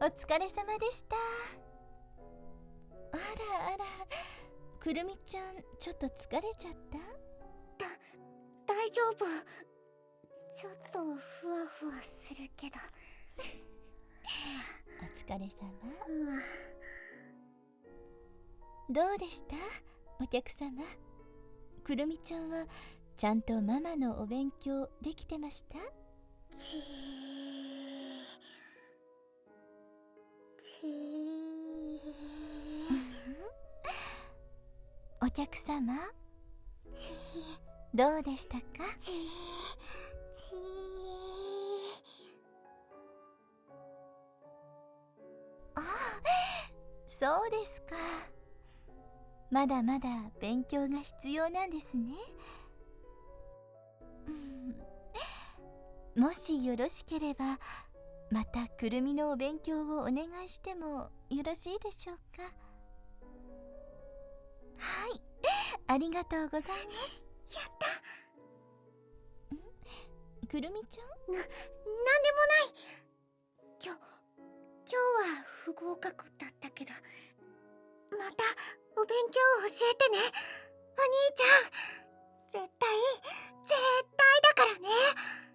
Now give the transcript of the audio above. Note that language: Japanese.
疲れ様でした。あらあら、くるみちゃん、ちょっと疲れちゃった？ 大丈夫。ちょっとふわふわするけど。 お疲れ様。どうでした、お客様。くるみちゃんはちゃんとママのお勉強できてました？お客様、どうでしたか？ああ、そうですか。まだまだ勉強が必要なんですね。もしよろしければ、またくるみのお勉強をお願いしてもよろしいでしょうか？はい、ありがとうございます。 やった。 くるみちゃん？ なんでもない。今日は不合格だったけど、またお勉強教えてね、お兄ちゃん。絶対だからね。